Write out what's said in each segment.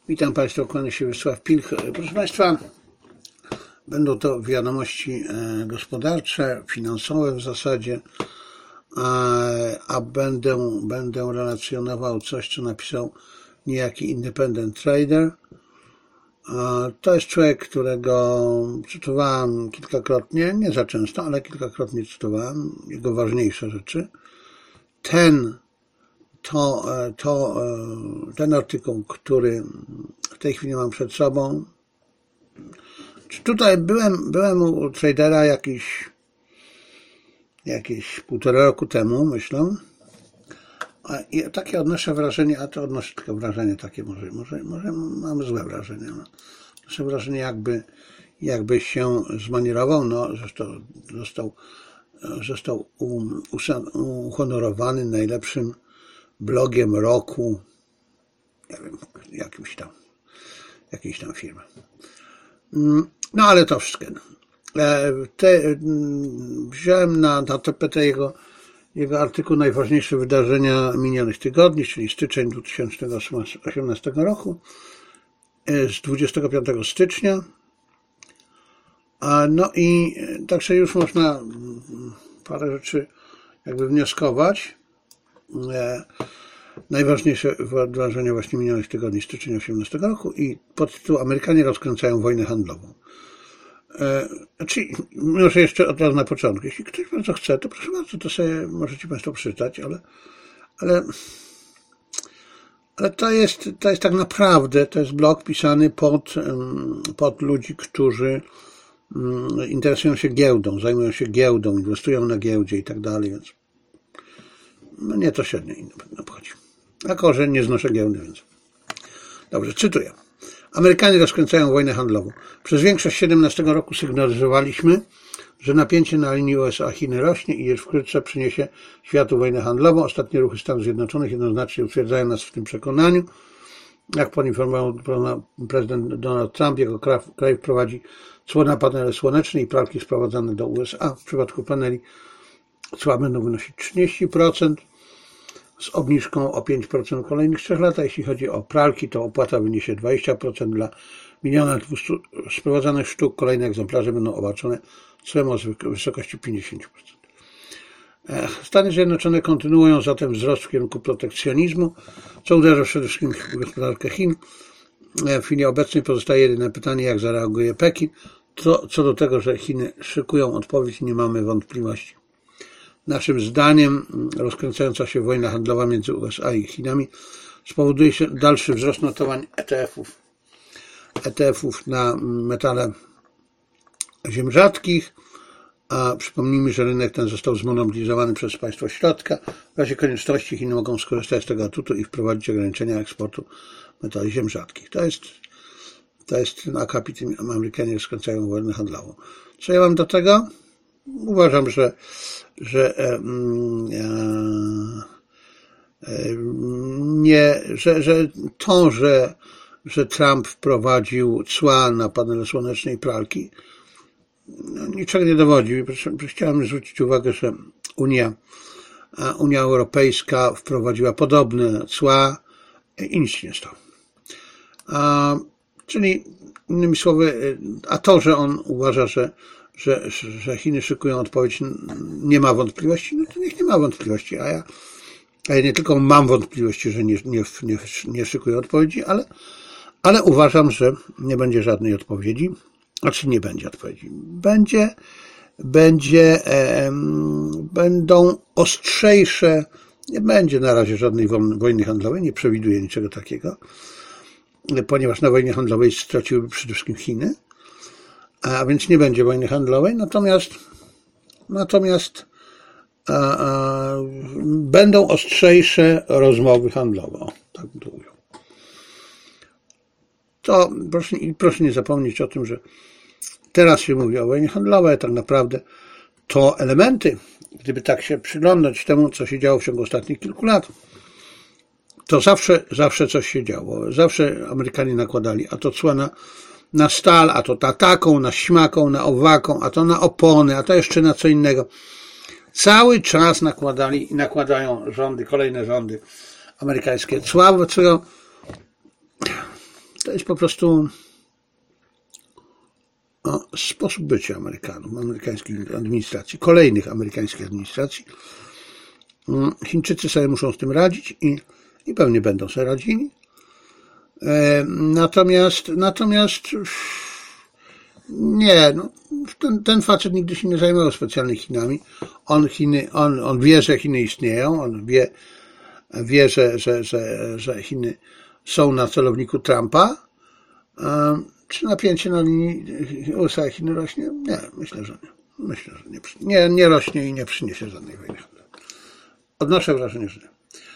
Witam Państwa, kłania się Wiesław Pilch. Proszę Państwa, będą to wiadomości gospodarcze, finansowe w zasadzie, a będę relacjonował coś, co napisał niejaki Independent Trader. To jest człowiek, którego cytowałem kilkakrotnie, nie za często, ale kilkakrotnie cytowałem jego ważniejsze rzeczy. Ten artykuł, który w tej chwili mam przed sobą, tutaj byłem u tradera jakieś 1,5 roku temu, myślę, i takie odnoszę wrażenie, a to odnoszę tylko wrażenie takie, może mam złe wrażenie, no. Odnoszę wrażenie, jakby się zmanierował, no, został uhonorowany najlepszym blogiem roku, nie wiem, jakiejś tam firmy. No ale to wszystko. Wziąłem na tapetę jego artykuł Najważniejsze wydarzenia minionych tygodni, czyli styczeń 2018 roku, z 25 stycznia. No i także już można parę rzeczy jakby wnioskować. Najważniejsze wydarzenia właśnie minionych tygodni, styczeń 2018 roku i podtytuł Amerykanie rozkręcają wojnę handlową. Czyli może jeszcze od razu na początku. Jeśli ktoś bardzo chce, to proszę bardzo, to sobie możecie Państwo przeczytać, ale to jest tak naprawdę, to jest blog pisany pod ludzi, którzy interesują się giełdą, zajmują się giełdą, inwestują na giełdzie i tak dalej, więc no nie, to średnio obchodzi. Jako, że nie znoszę giełdy, więc. Dobrze, cytuję. Amerykanie rozkręcają wojnę handlową. Przez większość 2017 roku sygnalizowaliśmy, że napięcie na linii USA-Chiny rośnie i iż wkrótce przyniesie światu wojnę handlową. Ostatnie ruchy Stanów Zjednoczonych jednoznacznie utwierdzają nas w tym przekonaniu. Jak poinformował prezydent Donald Trump, jego kraj wprowadzi cło na panele słoneczne i pralki sprowadzane do USA. W przypadku paneli cła będą wynosić 30%, z obniżką o 5% w kolejnych 3 latach. Jeśli chodzi o pralki, to opłata wyniesie 20% dla 1 200 000 sprowadzanych sztuk. Kolejne egzemplarze będą obarczone cłem o wysokości 50%. Stany Zjednoczone kontynuują zatem wzrost w kierunku protekcjonizmu, co uderza przede wszystkim w gospodarkę Chin. W chwili obecnej pozostaje jedyne pytanie, jak zareaguje Pekin. Co do tego, że Chiny szykują odpowiedź, nie mamy wątpliwości. Naszym zdaniem rozkręcająca się wojna handlowa między USA i Chinami spowoduje się dalszy wzrost notowań ETF-ów na metale ziem rzadkich, a przypomnijmy, że rynek ten został zmonopolizowany przez państwo środka. W razie konieczności Chiny mogą skorzystać z tego atutu i wprowadzić ograniczenia eksportu metali ziem rzadkich. To jest ten akapit, Amerykanie rozkręcają wojnę handlową. Co ja mam do tego? Uważam, że Trump wprowadził cła na panele słoneczne i pralki, niczego nie dowodzi. Chciałem zwrócić uwagę, że Unia Europejska wprowadziła podobne cła i nic się nie stało. Czyli innymi słowy, a to, że on uważa, że Chiny szykują odpowiedź, nie ma wątpliwości, no to niech nie ma wątpliwości, a ja nie tylko mam wątpliwości, że nie szykują odpowiedzi, ale uważam, że nie będzie żadnej odpowiedzi, znaczy nie będzie odpowiedzi. Będą ostrzejsze, nie będzie na razie żadnej wojny handlowej, nie przewiduję niczego takiego, ponieważ na wojnie handlowej straciłyby przede wszystkim Chiny, a więc nie będzie wojny handlowej, natomiast będą ostrzejsze rozmowy handlowe. O, tak bym to ujął. To proszę nie zapomnieć o tym, że teraz się mówi o wojnie handlowej, tak naprawdę to elementy, gdyby tak się przyglądać temu, co się działo w ciągu ostatnich kilku lat, to zawsze coś się działo. Zawsze Amerykanie nakładali, a to cła na stal, a to na taką, na śmaką, na owaką, a to na opony, a to jeszcze na co innego. Cały czas nakładali i nakładają rządy, kolejne rządy amerykańskie cła, jest po prostu sposób bycia Amerykanów, amerykańskiej administracji, kolejnych amerykańskich administracji. Chińczycy sobie muszą z tym radzić i pewnie będą sobie radzili. Natomiast nie, no, ten facet nigdy się nie zajmował specjalnie Chinami. On wie, że Chiny istnieją, on wie, że Chiny są na celowniku Trumpa. Czy napięcie na linii USA i Chiny rośnie? Nie, myślę, że nie. Nie rośnie i nie przyniesie żadnej wojny. Odnoszę wrażenie, że nie.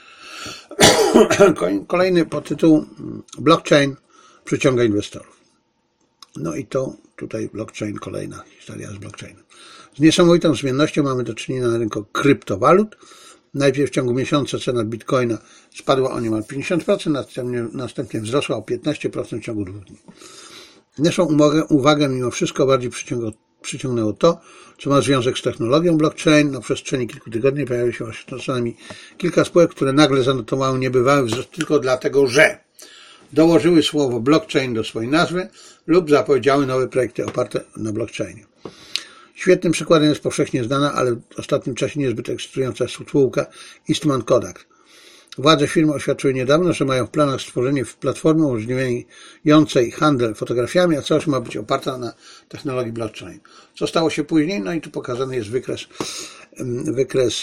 Kolejny podtytuł: blockchain przyciąga inwestorów. No i to tutaj blockchain, kolejna historia z blockchainem. Z niesamowitą zmiennością mamy do czynienia na rynku kryptowalut. Najpierw w ciągu miesiąca cena bitcoina spadła o niemal 50%, następnie wzrosła o 15% w ciągu 2 dni. Naszą uwagę mimo wszystko bardziej przyciągnęło to, co ma związek z technologią blockchain. Na przestrzeni kilku tygodni pojawiło się co najmniej kilka spółek, które nagle zanotowały niebywały wzrost tylko dlatego, że dołożyły słowo blockchain do swojej nazwy lub zapowiedziały nowe projekty oparte na blockchainie. Świetnym przykładem jest powszechnie znana, ale w ostatnim czasie niezbyt ekscytująca spółka Eastman Kodak. Władze firmy oświadczyły niedawno, że mają w planach stworzenie platformy umożliwiającej handel fotografiami, a całość ma być oparta na technologii blockchain. Co stało się później? No i tu pokazany jest wykres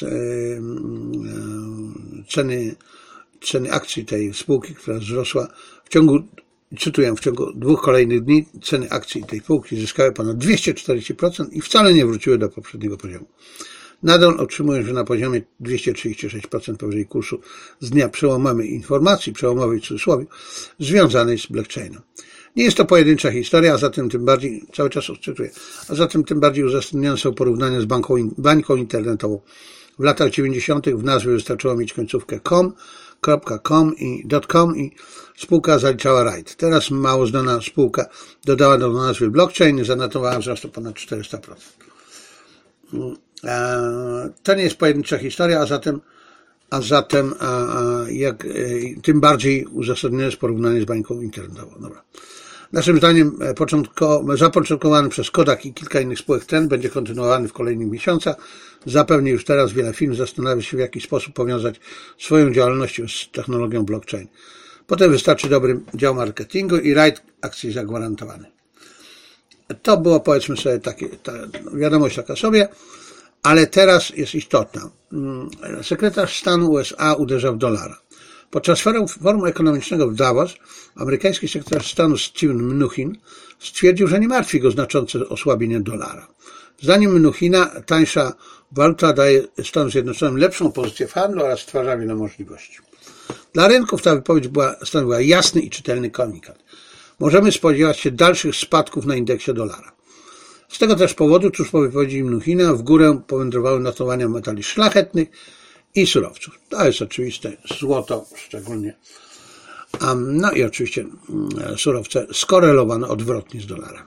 ceny akcji tej spółki, która wzrosła w ciągu 2 kolejnych dni ceny akcji tej spółki zyskały ponad 240% i wcale nie wróciły do poprzedniego poziomu. Nadal otrzymują się na poziomie 236% powyżej kursu z dnia przełomowej informacji, przełomowej w cudzysłowie, związanej z blockchainem. Nie jest to pojedyncza historia, a zatem tym bardziej, cały czas odczytuję, uzasadnione są porównania z bańką internetową. W latach 90. w nazwie wystarczyło mieć końcówkę .com i spółka zaliczała rajd. Teraz mało znana spółka dodała do nazwy blockchain i zanotowała wzrost o ponad 400%. To nie jest pojedyncza historia, tym bardziej uzasadnione jest porównanie z bańką internetową. Dobra. Naszym zdaniem zapoczątkowany przez Kodak i kilka innych spółek trend będzie kontynuowany w kolejnych miesiącach. Zapewne już teraz wiele firm zastanawia się, w jaki sposób powiązać swoją działalność z technologią blockchain. Potem wystarczy dobry dział marketingu i rajd akcji zagwarantowany. To było, powiedzmy sobie, wiadomość taka sobie, ale teraz jest istotna. Sekretarz stanu USA uderza w dolara. Podczas forum ekonomicznego w Davos amerykański sekretarz stanu Steven Mnuchin stwierdził, że nie martwi go znaczące osłabienie dolara. Zdaniem Mnuchina tańsza waluta daje Stanom Zjednoczonym lepszą pozycję w handlu oraz stwarza wiele możliwości. Dla rynków ta wypowiedź stanowiła jasny i czytelny komunikat. Możemy spodziewać się dalszych spadków na indeksie dolara. Z tego też powodu, tuż po wypowiedzi Mnuchina, w górę powędrowały notowania metali szlachetnych i surowców. To jest oczywiste, złoto szczególnie. No i oczywiście surowce skorelowane odwrotnie z dolarem.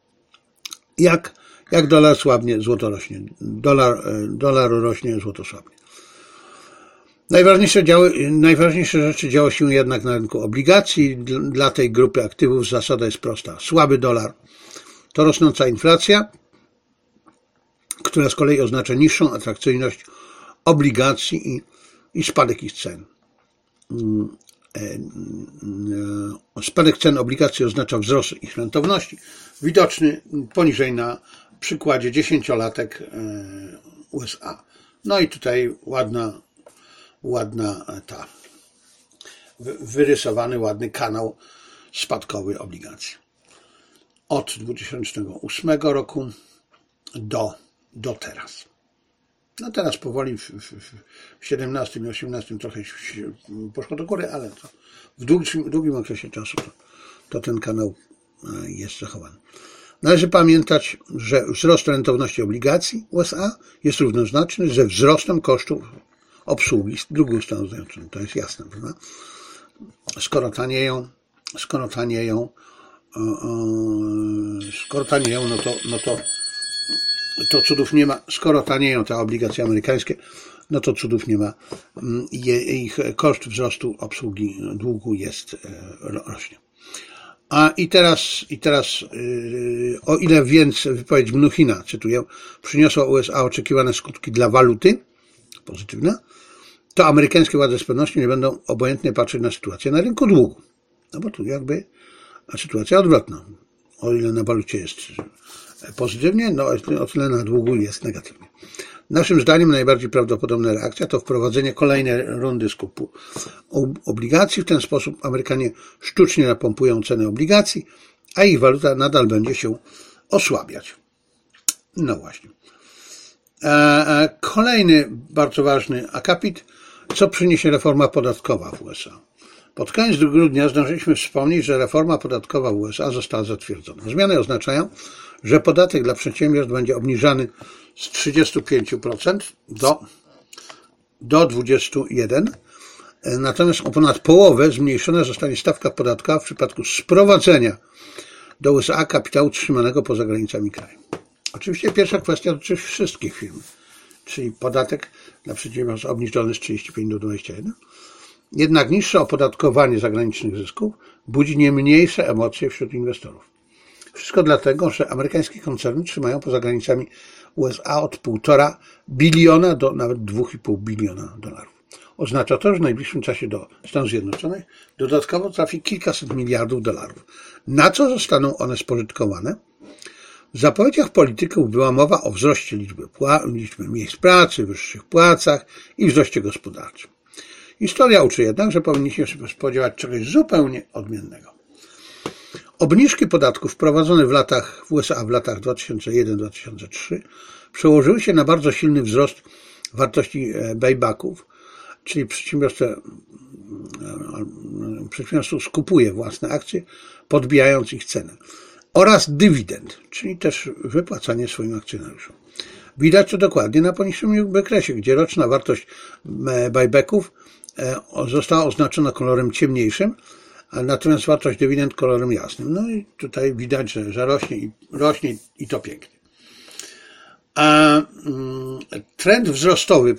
Jak dolar słabnie, złoto rośnie. Dolar rośnie, złoto słabnie. Najważniejsze rzeczy działo się jednak na rynku obligacji. Dla tej grupy aktywów zasada jest prosta. Słaby dolar to rosnąca inflacja, która z kolei oznacza niższą atrakcyjność obligacji i spadek ich cen. Spadek cen obligacji oznacza wzrost ich rentowności, widoczny poniżej na przykładzie 10-latek USA. No i tutaj wyrysowany ładny kanał spadkowy obligacji. Od 2008 roku do teraz. No teraz powoli w 17 i 18 trochę poszło do góry, ale to w długim okresie czasu to ten kanał jest zachowany. Należy pamiętać, że wzrost rentowności obligacji USA jest równoznaczny ze wzrostem kosztów obsługi długu Stanów Zjednoczonych. To jest jasne, prawda? Skoro tanieją, to cudów nie ma. Skoro tanieją te obligacje amerykańskie, no to cudów nie ma. Ich koszt wzrostu obsługi długu rośnie. I teraz, o ile więc wypowiedź Mnuchina, cytuję, przyniosła USA oczekiwane skutki dla waluty, pozytywne, to amerykańskie władze z pewnością nie będą obojętnie patrzeć na sytuację na rynku długu. No bo tu jakby sytuacja odwrotna. O ile na walucie jest pozytywnie, no o tyle na długu jest negatywnie. Naszym zdaniem najbardziej prawdopodobna reakcja to wprowadzenie kolejnej rundy skupu obligacji. W ten sposób Amerykanie sztucznie napompują cenę obligacji, a ich waluta nadal będzie się osłabiać. No właśnie. Kolejny bardzo ważny akapit, co przyniesie reforma podatkowa w USA. Pod koniec grudnia zdążyliśmy wspomnieć, że reforma podatkowa w USA została zatwierdzona. Zmiany oznaczają, że podatek dla przedsiębiorstw będzie obniżany z 35% do 21%, natomiast o ponad połowę zmniejszona zostanie stawka podatkowa w przypadku sprowadzenia do USA kapitału trzymanego poza granicami kraju. Oczywiście pierwsza kwestia dotyczy wszystkich firm, czyli podatek dla przedsiębiorstw obniżony z 35 do 21. Jednak niższe opodatkowanie zagranicznych zysków budzi nie mniejsze emocje wśród inwestorów. Wszystko dlatego, że amerykańskie koncerny trzymają poza granicami USA od 1,5 biliona do nawet 2,5 biliona dolarów. Oznacza to, że w najbliższym czasie do Stanów Zjednoczonych dodatkowo trafi kilkaset miliardów dolarów. Na co zostaną one spożytkowane? W zapowiedziach polityków była mowa o wzroście liczby miejsc pracy, wyższych płacach i wzroście gospodarczym. Historia uczy jednak, że powinniśmy się spodziewać czegoś zupełnie odmiennego. Obniżki podatków wprowadzone w USA w latach 2001-2003 przełożyły się na bardzo silny wzrost wartości buybacków, czyli przedsiębiorstwo skupuje własne akcje, podbijając ich cenę, oraz dywidend, czyli też wypłacanie swoim akcjonariuszom. Widać to dokładnie na poniższym wykresie, gdzie roczna wartość buybacków została oznaczona kolorem ciemniejszym, natomiast wartość dywidend kolorem jasnym. No i tutaj widać, że rośnie i to pięknie. A trend wzrostowy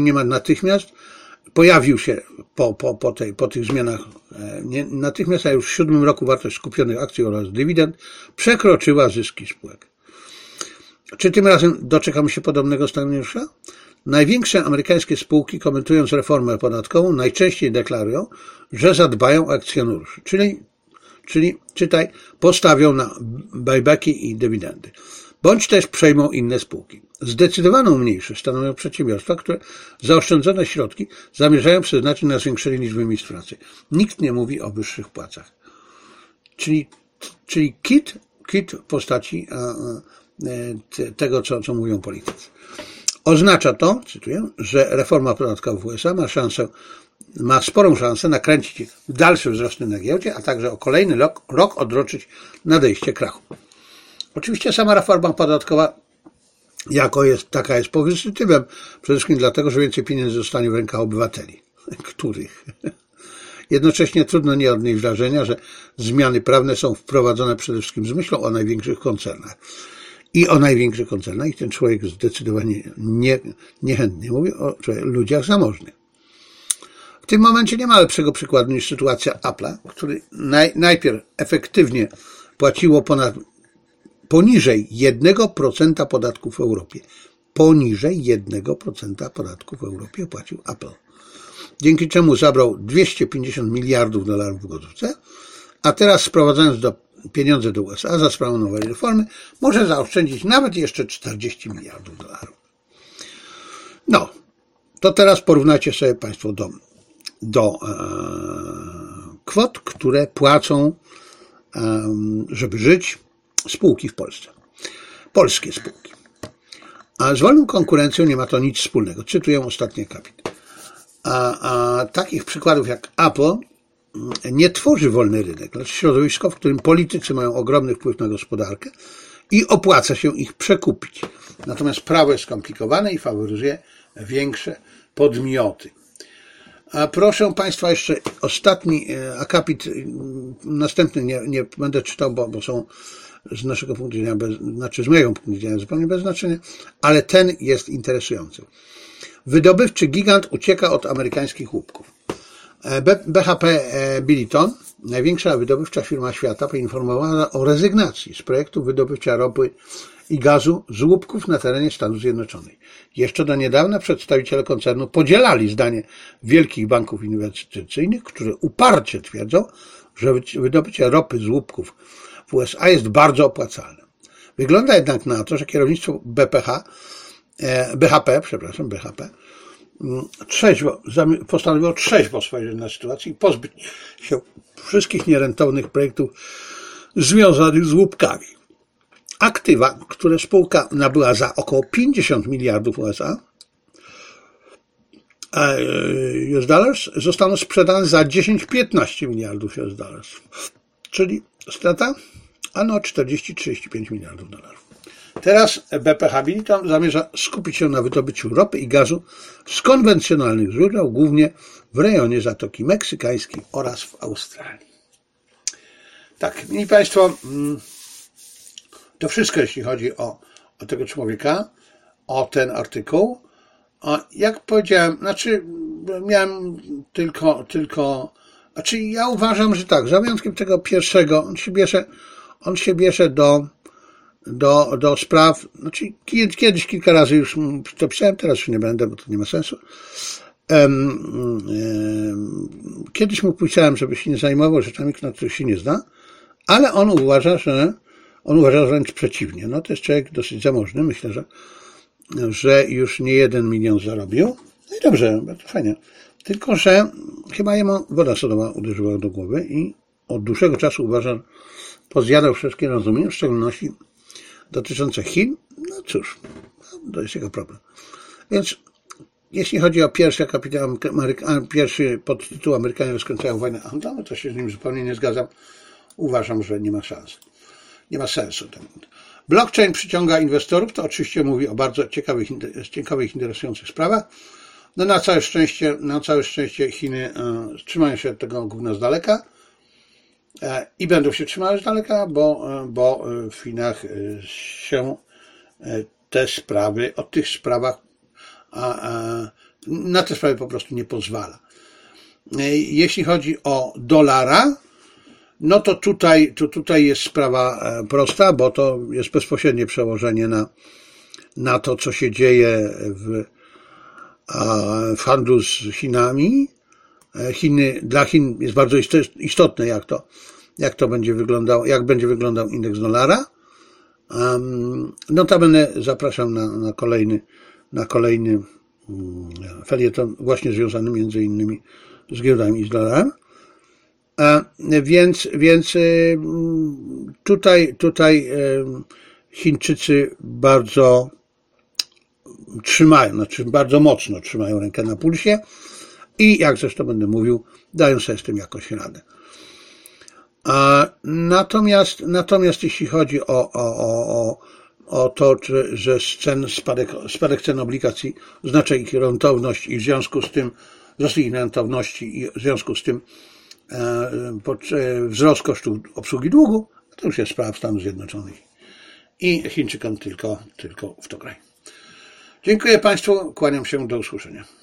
pojawił się po tych zmianach natychmiast, a już w 7 roku wartość skupionych akcji oraz dywidend przekroczyła zyski spółek. Czy tym razem doczekamy się podobnego scenariusza? Największe amerykańskie spółki, komentując reformę podatkową, najczęściej deklarują, że zadbają o akcjonariuszy, czyli czytaj, postawią na buybacki i dywidendy, bądź też przejmą inne spółki. Zdecydowaną mniejszość stanowią przedsiębiorstwa, które zaoszczędzone środki zamierzają przeznaczyć na zwiększenie liczby miejsc pracy. Nikt nie mówi o wyższych płacach. Czyli kit w postaci tego, co mówią politycy. Oznacza to, cytuję, że reforma podatkowa w USA ma sporą szansę nakręcić dalsze wzrosty na giełdzie, a także o kolejny rok odroczyć nadejście krachu. Oczywiście sama reforma podatkowa taka jest pozytywem, przede wszystkim dlatego, że więcej pieniędzy zostanie w rękach obywateli, których jednocześnie trudno nie odnieść wrażenia, że zmiany prawne są wprowadzone przede wszystkim z myślą o największych koncernach. I o największych koncernach i ten człowiek zdecydowanie niechętnie mówi o ludziach zamożnych. W tym momencie nie ma lepszego przykładu niż sytuacja Apple'a, który najpierw efektywnie płaciło poniżej 1% podatków w Europie. Poniżej 1% podatków w Europie płacił Apple. Dzięki czemu zabrał 250 miliardów dolarów w gotówce, a teraz sprowadzając pieniądze do USA za sprawą nowej reformy, może zaoszczędzić nawet jeszcze 40 miliardów dolarów. No, to teraz porównajcie sobie Państwo do kwot, które płacą, żeby żyć, spółki w Polsce. Polskie spółki. A z wolną konkurencją nie ma to nic wspólnego. Cytuję ostatni akapit. A takich przykładów jak Apple nie tworzy wolny rynek, lecz środowisko, w którym politycy mają ogromny wpływ na gospodarkę i opłaca się ich przekupić. Natomiast prawo jest skomplikowane i faworyzuje większe podmioty. A proszę Państwa, jeszcze ostatni akapit, następny nie będę czytał, bo są z naszego punktu widzenia, z mojego punktu widzenia zupełnie bez znaczenia, ale ten jest interesujący. Wydobywczy gigant ucieka od amerykańskich łupków. BHP Billiton, największa wydobywcza firma świata, poinformowała o rezygnacji z projektu wydobycia ropy i gazu z łupków na terenie Stanów Zjednoczonych. Jeszcze do niedawna przedstawiciele koncernu podzielali zdanie wielkich banków inwestycyjnych, które uparcie twierdzą, że wydobycie ropy z łupków w USA jest bardzo opłacalne. Wygląda jednak na to, że kierownictwo BHP postanowiło trzeźwo spojrzeć na sytuację i pozbyć się wszystkich nierentownych projektów związanych z łupkami. Aktywa, które spółka nabyła za około 50 miliardów USA, US dollars, zostaną sprzedane za 10-15 miliardów US dollars. Czyli strata? 40-35 miliardów dolarów. Teraz BPH Billiton zamierza skupić się na wydobyciu ropy i gazu z konwencjonalnych źródeł, głównie w rejonie Zatoki Meksykańskiej oraz w Australii. Tak, mili Państwo, to wszystko, jeśli chodzi o tego człowieka, o ten artykuł. Jak powiedziałem, ja uważam, że tak, za wyjątkiem tego pierwszego, on się bierze do spraw, kiedyś kilka razy już to pisałem, teraz już nie będę, bo to nie ma sensu. Kiedyś mu pisałem, żeby się nie zajmował rzeczami, na których się nie zna, ale on uważa wręcz przeciwnie. No to jest człowiek dosyć zamożny, myślę, że już nie 1 milion zarobił. No i dobrze, bardzo fajnie. Tylko że chyba jemu woda sodowa uderzyła do głowy i od dłuższego czasu uważa, pozjadał wszystkie rozumienia, w szczególności dotyczące Chin. No cóż, to jest jego problem. Więc jeśli chodzi o pierwszy podtytuł Amerykanie rozkręcają wojnę handlową, to się z nim zupełnie nie zgadzam. Uważam, że nie ma szans. Nie ma sensu. Blockchain przyciąga inwestorów, to oczywiście mówi o bardzo ciekawych, interesujących sprawach. No na całe szczęście Chiny trzymają się tych gówna z daleka i będą się trzymały z daleka, bo w Chinach się te sprawy, o tych sprawach, na te sprawy po prostu nie pozwala. Jeśli chodzi o dolara, no to tutaj jest sprawa prosta, bo to jest bezpośrednie przełożenie na to, co się dzieje w handlu z Chinami. Dla Chin jest bardzo istotne, jak będzie wyglądał indeks dolara. Notabene zapraszam na kolejny felieton właśnie związany między innymi z giełdami i z dolarem. Więc tutaj Chińczycy bardzo bardzo mocno trzymają rękę na pulsie i jak zresztą będę mówił, dają sobie z tym jakoś radę. Natomiast jeśli chodzi o to, że spadek cen obligacji oznacza ich rentowność i w związku z tym wzrost ich rentowności i w związku z tym wzrost kosztów obsługi długu, to już jest sprawa Stanów Zjednoczonych i Chińczykom tylko w to graj. Dziękuję Państwu, kłaniam się, do usłyszenia.